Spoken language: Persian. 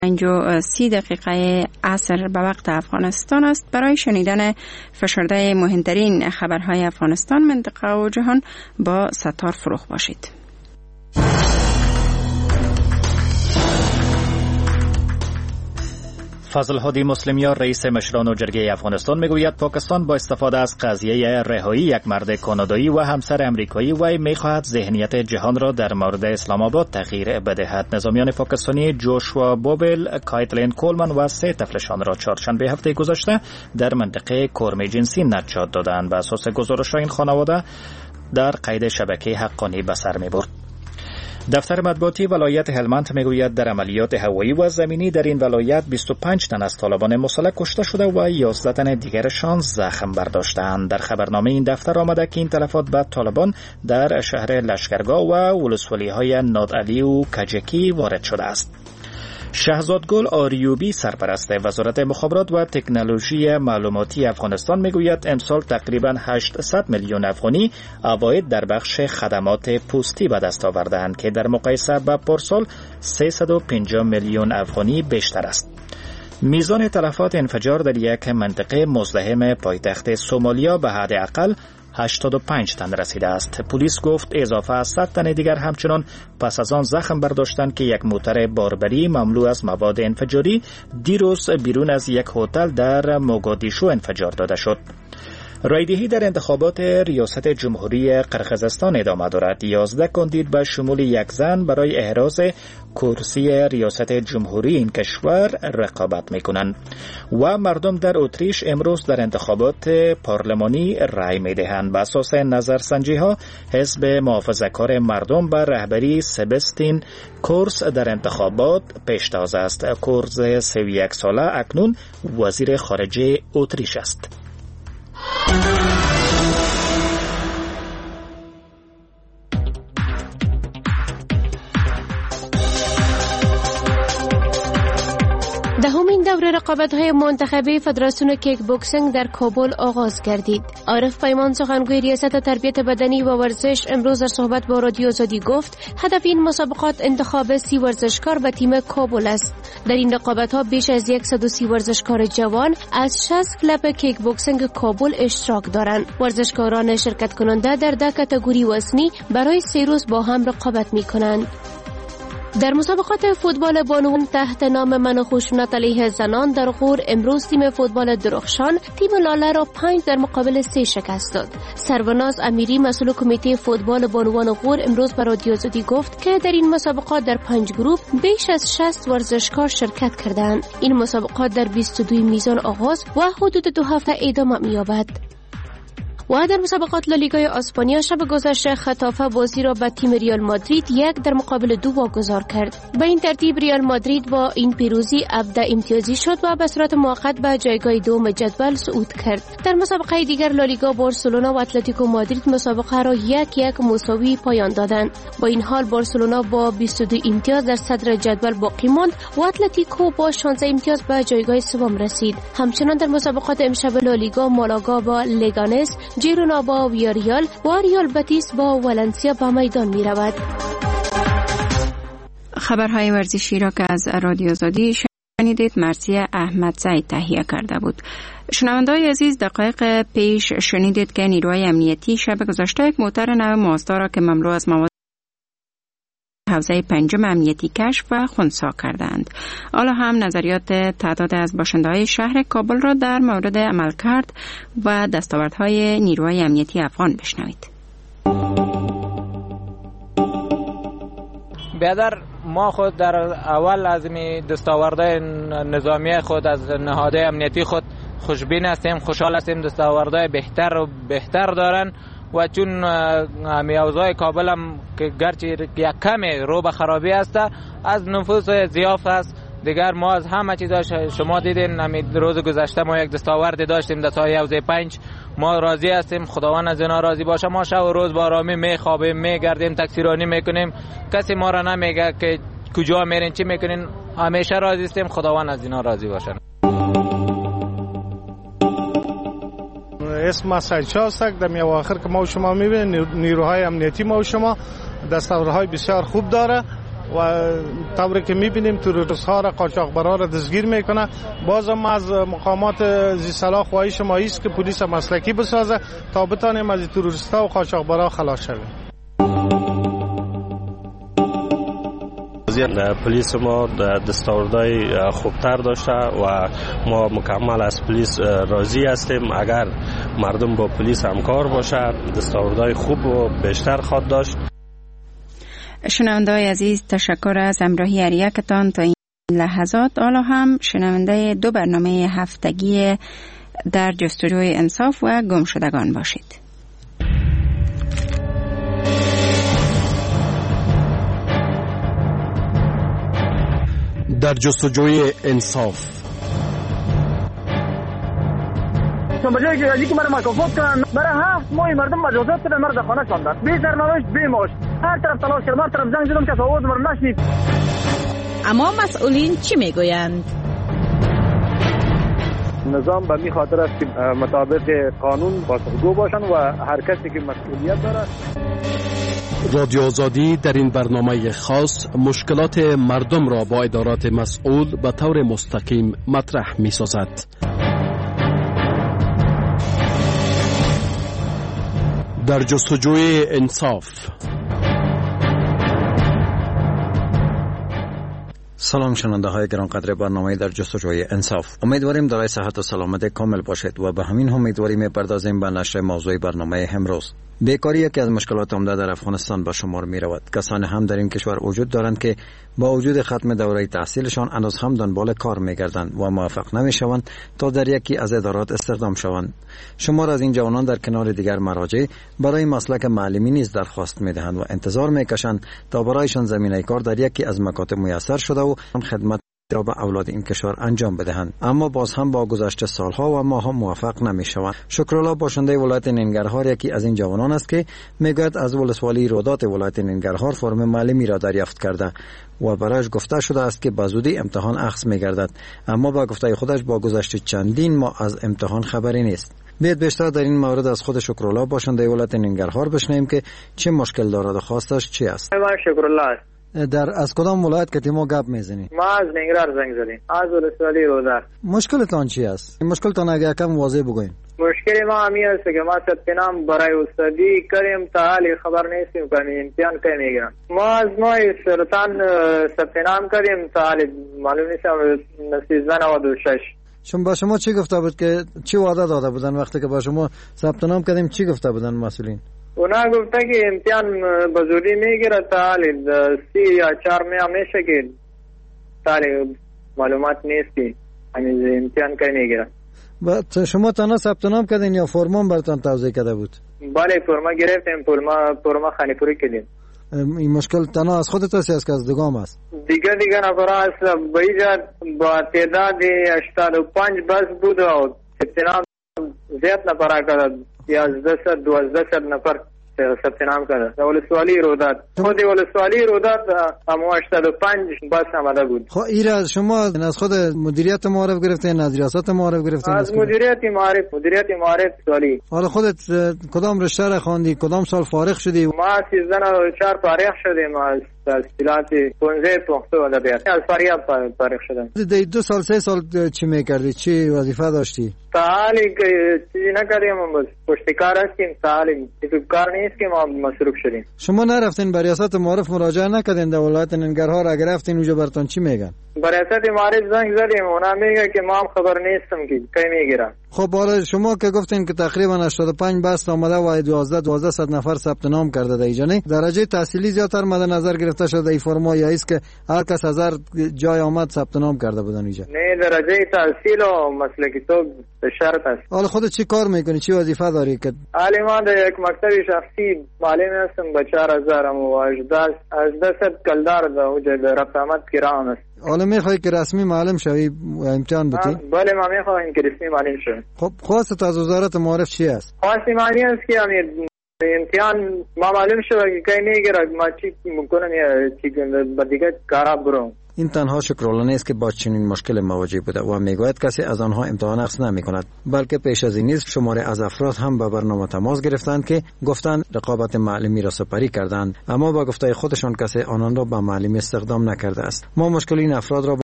5:30 عصر به وقت افغانستان است. برای شنیدن فشرده مهمترین خبرهای افغانستان، منطقه و جهان با ستار فروغ باشید. فضل هادی مسلمیان رئیس مشران جرگه افغانستان میگوید پاکستان با استفاده از قضیه رهایی یک مرد کانادایی و همسر امریکایی وی میخواهد ذهنیت جهان را در مورد اسلام آباد تغییر بدهد. نظامیان پاکستانی جوشوا بوبل، کایتلین کولمن و 3 طفلشان را چهارشنبه هفته گذشته در منطقه کرم جنسی نجات دادند. بر اساس گزارش این خانواده در قید شبکه حقانی به سر میبرد. دفتر مطبوعاتی ولایت هلمند میگوید در عملیات هوایی و زمینی در این ولایت 25 تن از طالبان مسلح کشته شده و 11 تن دیگرشان زخم برداشتند. در خبرنامه این دفتر آمده که این تلفات به طالبان در شهر لشکرگاه و ولسوالی‌های نادعلی و کجکی وارد شده است. شهزاد گل آریوبی سرپرست وزارت مخابرات و تکنولوژی معلوماتی افغانستان میگوید امسال تقریبا 800 میلیون افغانی عواید در بخش خدمات پستی به دست آوردند که در مقایسه با پارسال 350 میلیون افغانی بیشتر است. میزان تلفات انفجار در یک منطقه مزدحم پایتخت سومالیا به حد اقل 85 تن رسیده است. پلیس گفت اضافه از 100 تن دیگر همچنان پس از آن زخم برداشتند که یک موتر باربری مملو از مواد انفجاری دیروز بیرون از یک هتل در موگادیشو انفجار داده شد. رایدهی در انتخابات ریاست جمهوری قرقیزستان ادامه دارد. 11 کاندید به شمول یک زن برای احراز کرسی ریاست جمهوری این کشور رقابت میکنند و مردم در اتریش امروز در انتخابات پارلمانی رای میدهند. به اساس نظرسنجی ها حزب محافظه‌کار مردم به رهبری سبستین کورس در انتخابات پیشتاز است. کورس 31 ساله اکنون وزیر خارجه اتریش است. دهمین دوره رقابت‌های منتخبه فدراسیون کیک بوکسینگ در کابل آغاز گردید. عارف پیمان سخنگوی ریاست تربیت بدنی و ورزش امروز در صحبت با رادیو آزادی گفت هدف این مسابقات انتخاب 30 ورزشکار به تیم کابل است. در این رقابت‌ها بیش از 130 ورزشکار جوان از 60 کلب کیک بوکسینگ کابل اشتراک دارند. ورزشکاران شرکت کننده در 10 کاتگوری وزنی برای 3 روز با هم رقابت می‌کنند. در مسابقات فوتبال بانوان تحت نام من و خشونت علیه زنان در غور امروز تیم فوتبال درخشان تیم لاله را 5 در مقابل 3 شکست داد. سروناز امیری مسئول کمیته فوتبال بانوان غور امروز به رادیو آزادی گفت که در این مسابقات در 5 گروه بیش از 60 ورزشکار شرکت کردند. این مسابقات در 22 میزان آغاز و حدود 2 هفته ادامه می‌یابد. و در مسابقات لالیگای اسپانیا شب گذشته خطافه بازی را به تیم ریال مادرید 1 در مقابل 2 واگذار کرد. به این ترتیب ریال مادرید با این پیروزی 17 امتیازی شد و به صورت موقت به جایگاه دوم جدول صعود کرد. در مسابقه دیگر لالیگا بارسلونا و اتلتیکو مادرید مسابقه را 1-1 مساوی پایان دادند. با این حال بارسلونا با 22 امتیاز در صدر جدول باقی ماند و اتلتیکو با 16 امتیاز به جایگاه سوم رسید. همچنان در مسابقات امشب لالیگا مالاگا با لگانس، جیرونا با ویاریال و ریال بتیس با والنسیا به میدان می رود. خبرهای ورزشی را که از رادیو آزادی شنیدید مرسی احمد زید تهیه کرده بود. شنونده‌های عزیز، دقایق پیش شنیدید که نیروهای امنیتی شب گذشته یک موتر نو مازدا را که مملو از مواد حوزه 5 امنیتی کشف و خنثی کردند. حالا هم نظریات تعداد از باشنده‌های شهر کابل را در مورد عملکرد و دستاوردهای نیروهای امنیتی افغان بشنوید. بیادر ما خود در اول از دستاوردهای نظامی خود از نهادهای امنیتی خود خوشبین هستیم، خوشحال هستیم. دستاوردهای بهتر و بهتر دارن و چون اوضاع کابل هم که گرچه یک کم رو به خرابی است، از نفوس ضعیف است. دیگر ما از همه چیز شما دیدین روز گذشته ما یک دستاورد داشتیم در سایه حوزه 5. ما راضی هستیم، خداوند از اینا راضی باشه. ما شب و روز با آرامی میخوابیم، میگردیم، تکثیرانی میکنیم، کسی ما را نمیگه که کجا میرین چی میکنین. همیشه راضی هستیم، خداوند از اینا راضی باشه. اسم سرچا است. در میواخر که ما و شما میبینیم نیروهای امنیتی ما و شما دستاوردهای بسیار خوب داره و طوری که میبینیم توریست ها را قاچاقبرا را دستگیر میکنه. باز هم از مقامات ذی صلاح خواهش ما است که پلیس مسلکی بسازه تا بتانیم از توریست ها و قاچاقبرا خلاص شویم. پلیس ما دستاوردهای خوبتر داشته و ما مکمل از پلیس راضی هستیم. اگر مردم با پلیس همکار باشه دستاوردهای خوب و بیشتر خواهد داشت. شنونده‌های عزیز، تشکر از همراهی هر یکتان تا این لحظات. حالا هم شنونده 2 برنامه هفتگی در جستجوی انصاف و گمشدگان باشید. در جستجوی انصاف. بجایی که یکی مرا مکافات کنن برای 7 ماه مردم مجازات کردن، مرا در خانه شاندن، بی سرنوشت بی معاش. هر طرف تلاش کردم، هر طرف زنگ زدم که آواز مرا نشنید. اما مسئولین چی میگویند؟ نظام به می خاطر است که مطابق قانون پاسخگو باشن و هر کسی که مسئولیت داره. رادیو آزادی در این برنامه خاص مشکلات مردم را با ادارات مسئول به طور مستقیم مطرح می سازد. در جستجوی انصاف. سلام شنونده های گرانقدر برنامه در جستجوی انصاف. امیدواریم دارای صحت و سلامت کامل باشید و به همین امیدواری می‌پردازیم به نشر موضوع برنامه امروز. بیکاری یکی از مشکلات عمده در افغانستان به شمار می رود. کسانی هم در این کشور وجود دارند که با وجود ختم دوره تحصیلشان هنوز هم دنبال کار می گردند و موفق نمی شوند تا در یکی از ادارات استخدام شوند. شمار از این جوانان در کنار دیگر مراجع برای مسلک معلمی نیز درخواست می دهند و انتظار می کشند تا برایشان زمینه کار در یکی از مکاتب میسر شده و خدمت را به اولاد این کشور انجام بدهند، اما باز هم با گذشت سالها و ماها موفق نمی شوند. شکرالله باشنده ولایت ننگرهار یکی از این جوانان است که میگوید از ولسوالی رودات ولایت ننگرهار فرم معلمی را دریافت کرده و برایش گفته شده است که به زودی امتحان اخذ می‌گردد، اما با گفته خودش با گذشت چندین ماه از امتحان خبری نیست. بیاید بیشتر در این مورد از خود شکرالله باشنده ولایت ننگرهار بشنویم که چه مشکل دارد و خواستش چی است. شکرالله از کدام ولایت که ما گپ میزنیم؟ ما از ننگرهار زنگ زدیم، از ولسوالی رودات. مشکلتان چی است؟ مشکلتان اگه کم واضح بگوین. مشکل ما همی است که ما ثبت نام برای استادی کردیم تا حالی خبر نیستیم که امتحان کی میگیرن. ما از ماه سرطان ثبت نام کردیم تا حالی معلوم نیست 1396. شما با شما چی گفته بود که چی وعده داده بودن وقتی که با شما ثبت نام کردیم؟ چی گفته بودن مسئولین؟ اونا گفته که امتحان بزودی میگیره تا حالی 3 یا 4 ماه میشه که تا حالی معلومات نیست که امتحان کی میگیره. شما تنها ثبت نام کردین یا فرمان براتون توزیع کرده بود؟ بله فرما گرفتیم، فرما خانه‌پوری کردیم. این مشکل تنها از خودت است یا از دیگه است؟ دیگه نفر است. به اینجا با تعداد 85 بس بود و ثبت نام زیاد نفر کرد، 11-12 نفر ثبت نام کرده. ولسوالی رودات خود ولسوالی رودات هم 85 بس آمده بود. خب ایرا شما از خود مدیریت معارف گرفتین، از ریاست معارف گرفتین؟ از مدیریت معارف سوالی. حالا خودت کدام رشته را خواندی؟ کدام سال فارغ شدی؟ ما 1394 فارغ شدیم از تحصیلات 15 پختو ادبیات. از فارغ شدم. 2 سال 3 سال چی میکردی؟ چی وظیفه داشتی؟ تعالی چیزی نکردیم، بس پشتکار هستیم. تعالی کار نیست که ما مصروف شدیم. شما نرفتین به ریاست معارف مراجعه نکردین در ولایت ننگرهار؟ اگر رفتین اونجا براتون چی میگن؟ به ریاست معارف زنگ زدیم، اونا میگه که ما هم خبر نیستم که کی میگیرن. خب حالا شما که گفتین که تقریبا 85 بس آمده و 1200 نفر ثبت نام کرده در اینجا، نه درجه تحصیلی زیاتر مد نظر گرفته شده این فرما یا است که هر کس از هر جای آمد ثبت نام کرده بودن اینجا؟ نه درجه تحصیل و مسلکی تو شرط است. حالا خودت چی کار میکنی؟ چی وظیفه داری؟ که حالی من در یک مکتب شخصی معلم هستم به 4000 و 18 کلدار در اوجه رفت آمد کرام است. حالا میخوای که رسمی معلم شوی امتحان بدی؟ بله ما میخوایم که رسمی معلم شوم. خب خواست از وزارت معارف چی است؟ خواست معلم است که امتحان ما معلوم شد که کی میگیره، ما چی میکنم یا چی دیگه کارا برم. این تنها شکرانه است که با چنین مشکل مواجه بوده و میگوید کسی از آنها امتحان اخذ نمی‌کند، بلکه پیش از این نیز شماره از افراد هم به برنامه تماس گرفتند که گفتند رقابت معلمی را سپری کردند، اما با گفته خودشان کسی آنان را به معلمی استخدام نکرده است. ما مشکل این افراد را